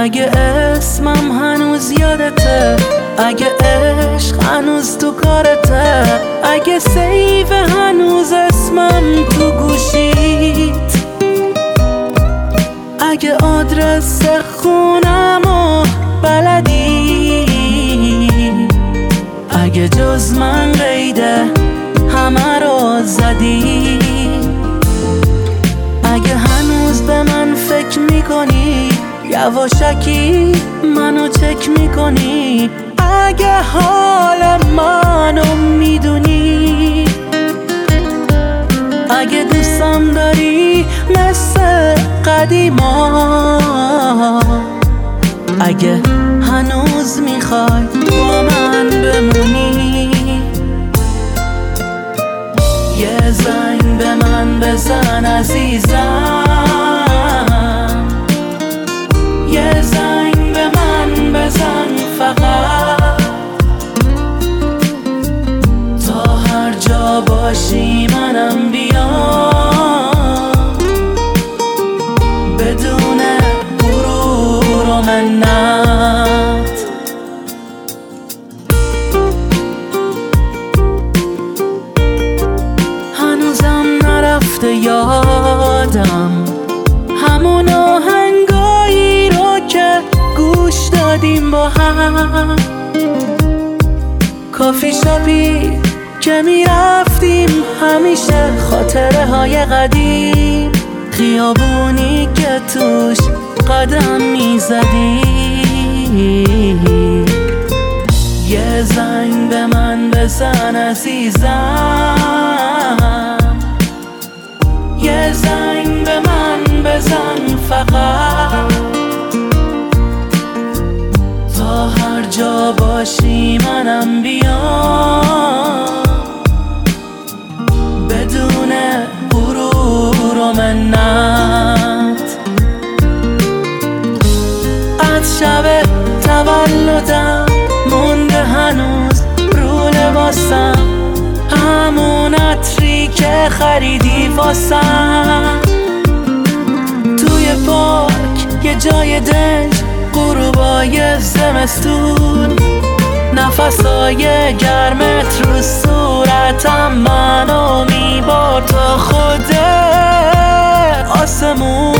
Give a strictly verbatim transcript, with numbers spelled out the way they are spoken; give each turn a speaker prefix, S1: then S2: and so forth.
S1: اگه اسمم هنوز یادته، اگه عشق هنوز تو کارته، اگه سیو هنوز اسمم تو گوشیت، اگه آدرس خونمو بلدی، اگه جز من قیده همه رو زدی، اگه هنوز به من فکر میکنی، یواشکی منو چک میکنی، اگه حال منو میدونی، اگه دوستم داری مثل قدیما، اگه هنوز میخوای با من بمونی، یه زنگ به من بزن عزیزم، یه زنگ به من بزن فقط، تا هر جا باشی منم بیام، بدون غرور و منت. هنوزم نرفته یادم همون آهنگایی رو که گوش دادیم با هم، کافی شاپی که میرفتیم همیشه، خاطره های قدیم، خیابونی که توش قدم میزدی، یه زنگ به من بزن عزیزم، یه زنگ به من بزن فقط، تا هر جا باشی منم بیام، بدون غرور و منت. از شب تولدم مونده هنوز رو لباسم، همون عطری که خریدی واسم، توی پارک یه جای دنج، غروبای زمستون، نفسای گرمت رو صورتم منو میبار تا خود آسمون.